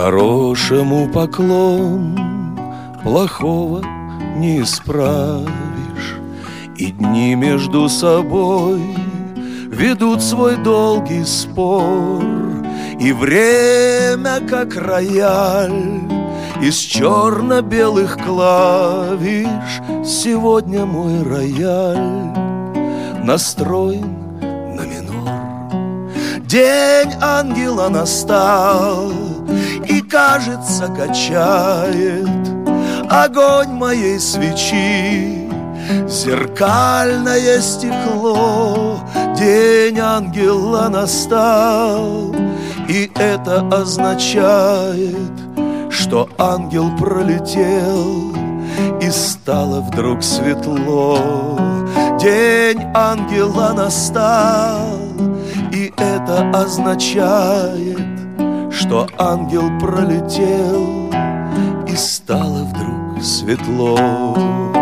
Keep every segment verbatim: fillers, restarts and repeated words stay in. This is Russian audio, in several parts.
Хорошему поклон плохого не исправишь, и дни между собой ведут свой долгий спор. И время, как рояль из черно-белых клавиш, сегодня мой рояль настроен на минор. День ангела настал, и, кажется, качает огонь моей свечи зеркальное стекло. День ангела настал, и это означает, что ангел пролетел, и стало вдруг светло. День ангела настал, и это означает, что ангел пролетел, и стало вдруг светло.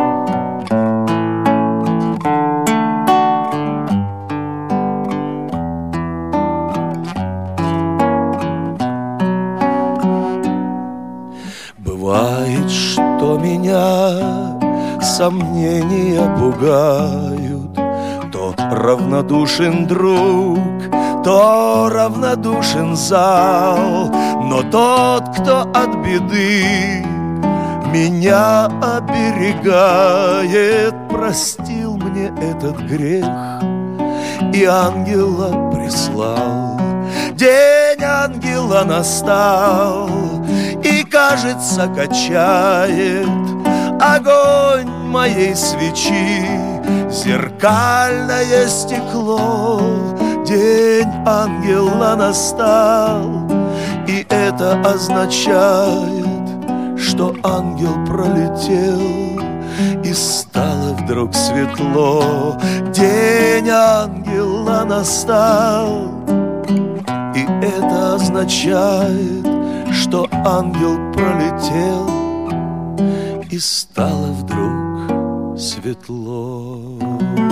Бывает, что меня сомнения пугают, то равнодушен друг, то равнодушен зал, но тот, кто от беды меня оберегает, простил мне этот грех и ангела прислал. День ангела настал, и, кажется, качает огонь моей свечи зеркальное стекло. День ангела настал, и это означает, что ангел пролетел, и стало вдруг светло. День ангела настал, и это означает, что ангел пролетел, и стало вдруг светло.